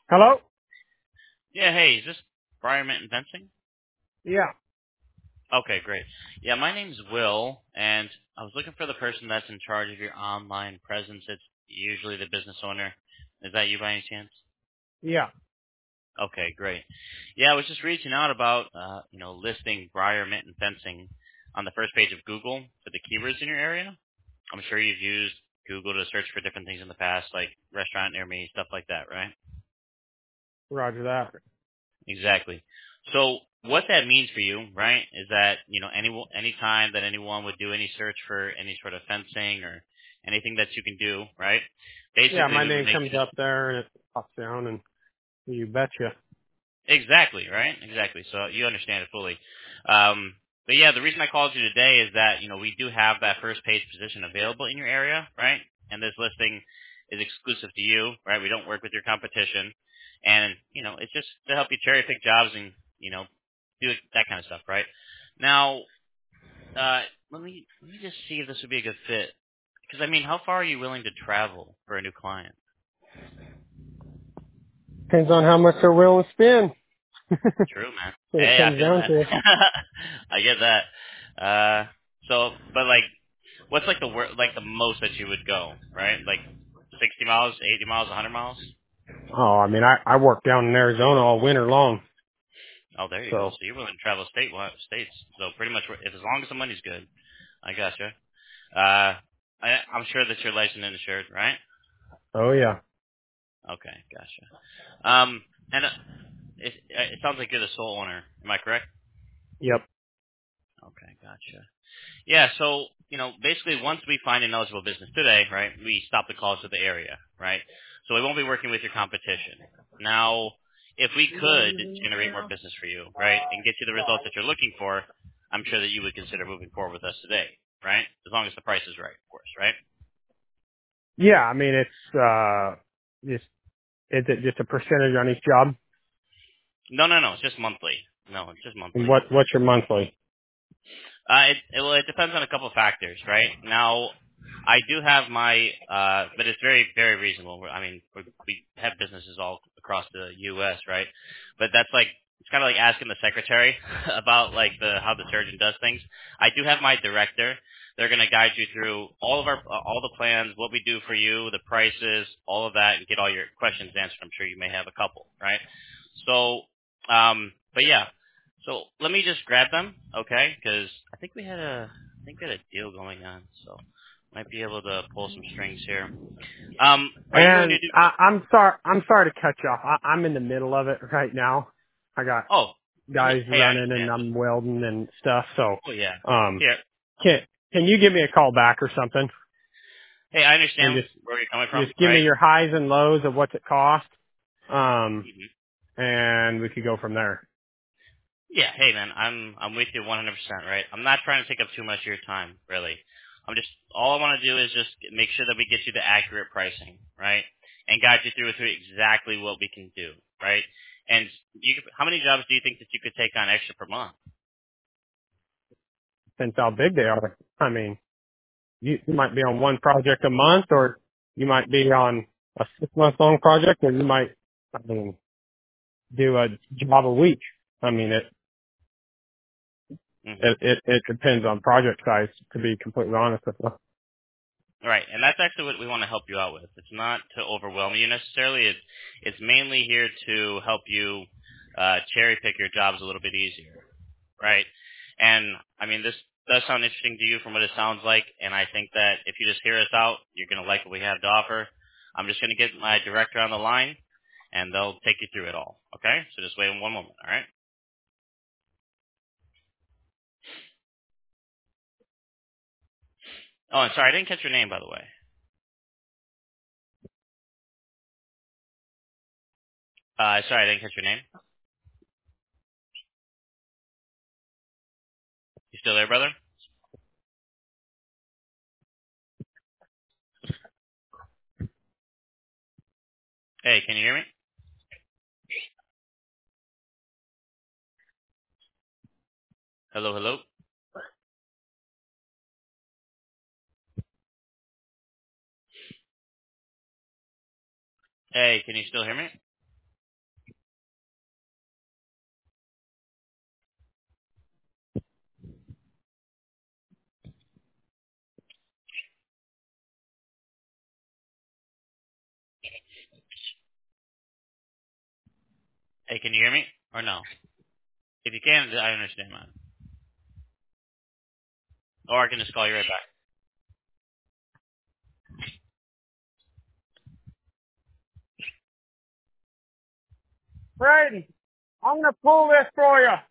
Hello? Yeah, hey, is this Briar Minton Fencing? Yeah. Okay, great. Yeah, my name's Will, and I was looking for the person that's in charge of your online presence. It's usually the business owner. Is that you by any chance? Yeah. Okay, great. Yeah, I was just reaching out about, listing Briar Minton Fencing on the first page of Google for the keywords in your area. I'm sure you've used Google to search for different things in the past, like restaurant near me, stuff like that, right? Roger that. Exactly. So what that means for you, right, is that, any time that anyone would do any search for any sort of fencing or anything that you can do, right? Yeah, Basically, my we would name make comes you just up there and it pops down and you betcha. exactly, right? Exactly. So you understand it fully. But yeah, the reason I called you today is that, we do have that first page position available in your area, right? And this listing is exclusive to you, right? We don't work with your competition. And, it's just to help you cherry pick jobs and, do that kind of stuff, right? Now, let me just see if this would be a good fit. Because, I mean, how far are you willing to travel for a new client? Depends on how much they're willing to spend. True, man. What it Hey, I comes feel down that. to. I get that. But like, what's like the most that you would go, right? Like 60 miles, 80 miles, 100 miles? Oh, I mean, I work down in Arizona all winter long. Oh, there you go. So, So you're willing to travel states. So pretty much, if as long as the money's good, I gotcha. I'm sure that you're licensed and insured, right? oh yeah. Okay, gotcha. And it sounds like you're the sole owner. Am I correct? Yep. Okay, gotcha. Yeah, so, basically once we find an eligible business today, right, we stop the calls to the area, right? So we won't be working with your competition. Now, if we could generate more business for you, right, and get you the results that you're looking for, I'm sure that you would consider moving forward with us today, right? As long as the price is right, of course, right? Yeah, I mean, just, is it just a percentage on each job? No, no, no, it's just monthly. No, it's just And monthly. what's your monthly? It depends on a couple of factors, right? Now, I do have but it's very, very reasonable. I mean, we have businesses all across the U.S., right? But that's like, it's kind of like asking the secretary about like how the surgeon does things. I do have my director. They're going to guide you through all the plans, what we do for you, the prices, all of that, and get all your questions answered. I'm sure you may have a couple, right? So, but yeah, so let me just grab them, okay? Because I think we had a deal going on, so might be able to pull some strings here. Are you willing to And do? I'm sorry to cut you off. I'm in the middle of it right now. I got Oh, guys hey, I running and understand. I'm welding and stuff. So, Oh yeah, um, here. can can you give me a call back or something Hey, I and understand where you're coming from, just give me right? your highs and lows of what's it cost, Mhm. and we could go from there. Yeah, hey man, I'm with you 100%, right? I'm not trying to take up too much of your time, really. All I want to do is just make sure that we get you the accurate pricing, right? And guide you through exactly what we can do, right? And how many jobs do you think that you could take on extra per month? Depends how big they are. I mean, you might be on one project a month, or you might be on a 6 month long project, or you might, I mean, do a job a week. I mean, Hmm. it depends on project size. To be completely honest with you. Right, and that's actually what we want to help you out with. It's not to overwhelm you necessarily. It's mainly here to help you cherry pick your jobs a little bit easier, right? And I mean, this does sound interesting to you from what it sounds like, and I think that if you just hear us out, you're going to like what we have to offer. I'm just going to get my director on the line, and they'll take you through it all. Okay? So just wait one moment. All right? Oh, and sorry, I didn't catch your name, by the way. Sorry, I didn't catch your name. You still there, brother? Hey, can you hear me? Hello, hello. Hey, can you still hear me? Hey, can you hear me or no? If you can, I understand, man. Or I can just call you right back. Brady, I'm gonna pull this for you.